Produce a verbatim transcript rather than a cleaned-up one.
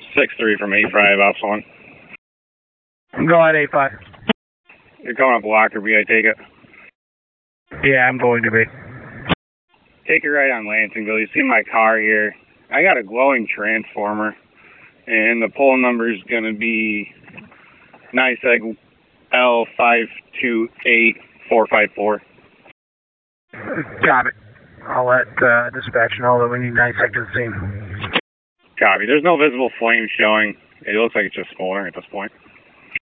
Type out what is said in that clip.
six three from eight five, Ops one. Go ahead, eight five. You're coming up Lockerbie, I take it? Yeah, I'm going to be. Take it right on Lansingville. You see my car here. I got a glowing transformer, and the pole number is going to be NYSEG L five two eight four five four. Copy. I'll let uh, dispatch know that we need nine seconds scene. Copy. There's no visible flame showing. It looks like it's just smoldering at this point.